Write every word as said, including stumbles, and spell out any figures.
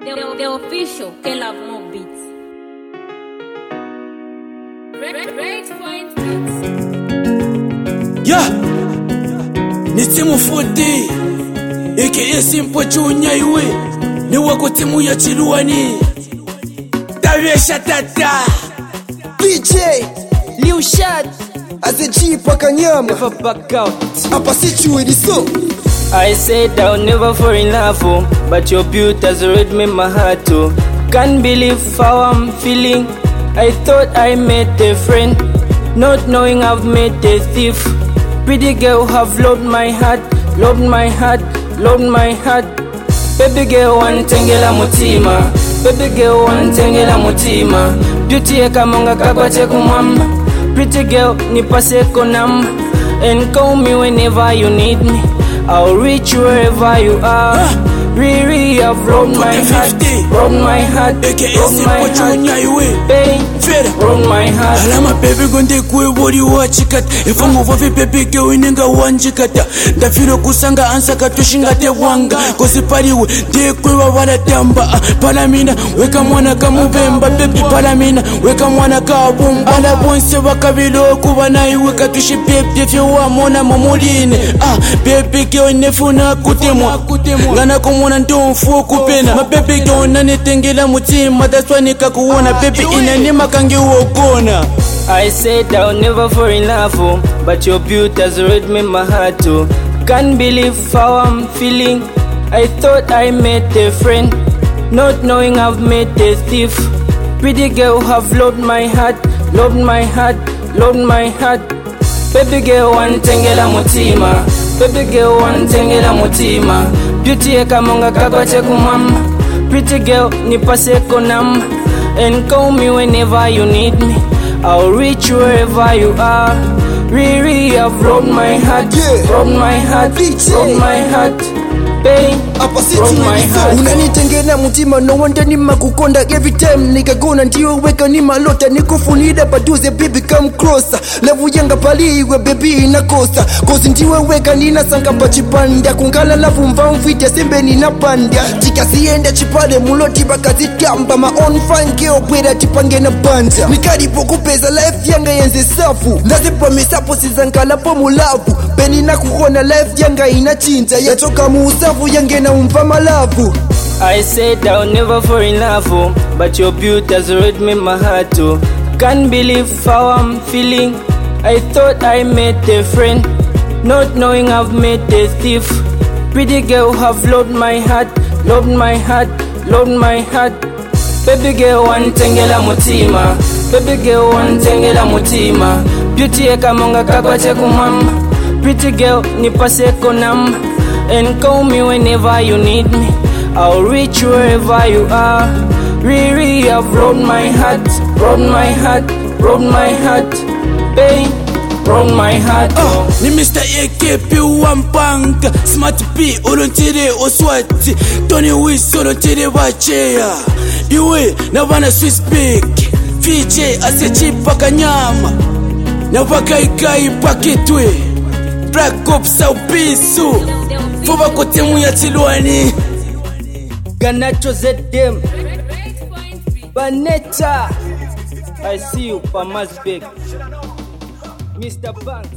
The, the official K Love More Beats. Great point beats. Yeah, ni timu forty aka Simple Junior iwe ni wako timu ya Chiluani Taresha Tata D J Liu Shad as a G Pakanyama. Never back out. Apa situate so. I said I'll never fall in love, oh, but your beauty has read me my heart too. Can't believe how I'm feeling. I thought I met a friend, not knowing I've met a thief. Pretty girl have loved my heart, loved my heart, loved my heart. Baby girl wantengela mutima, baby girl wantengela mutima. Beauty ekamonga kakwache kumama. Pretty girl nipase konamba, and call me whenever you need me. I'll reach you wherever you are. Huh? Really, I've robbed my heart, robbed my heart, robbed my heart. Baby, robbed my heart. Alama baby gonde kwe body watchikat. If I'm over the baby girl ininga wanjikata. Da filo kusanga ansaka tushinga te wanga. Kosi pariwe de kwe wawala tamba. Palamina weka mwana kamubemba baby. Palamina weka mwana kabumba. Bala bonse wakabilo kuwa na iweka tushi baby. If you want mona mamuline. Ah baby girl nefuna kutemwa. Ngana kumona ndonfu kupena. Ma baby girl nanitengela mutima. That's why nikakuona baby inanima kangi uokona. I said I'll never fall in love, oh, but your beauty has read me my heart too. Can't believe how I'm feeling. I thought I met a friend, not knowing I've met a thief. Pretty girl have loved my heart, loved my heart, loved my heart. Baby girl wantengela mutima, baby girl wantengela mutima. Beauty ekamonga kakwache kumama. Pretty girl nipase konamba, and call me whenever you need me. I'll reach you wherever you are. Really, I've robbed my heart, Yeah. robbed my heart, D J. robbed my heart. Babe, Apa robbed my situate so. heart. Unanitengela mutima no wonder ni makukonda. Every time nikagona ndiyo weka ni malota. Nikufunida paduze baby come closer. Levu yanga paliwe baby inakosa. Cause ndiwe weka nina sanga pachipanda. Kungala lavu mva mvita sembe nina panda. Chika siende chipale muloti bakazi tamba. Ma on fine girl pweda chipange na banja. Nikaripo kupeza life yanga yenze safu. Ndazi promisa po sizangala po mulavu. Beni na kuhona life yanga inachinja. Yachoka muusafu yange na umva malavu. I said I'll never fall in love, oh, but your beauty has read me my heart too. Can't believe how I'm feeling. I thought I met a friend, not knowing I've met a thief. Pretty girl have loved my heart, loved my heart, loved my heart. Baby girl wantengela mutima, baby girl wantengela mutima. Beauty ekamonga kakwache kumama. Pretty girl nipase konamba, and call me whenever you need me. I'll reach you wherever you are. Really, I've robbed my heart, robbed my heart, robbed my heart. Babe, robbed my heart. Ah, ni Mister A K P Wampanga Smart P olontire oswati Tony Wiss olontire wachea Iwe na wana Swiss Big V J ase chipa kanyama na wakaikai pakitwe Black Ops au pisu Fuba kotemu ya Chiluani Ganacho Z them. Baneta. I see you, Pamas Big. Mister Banks.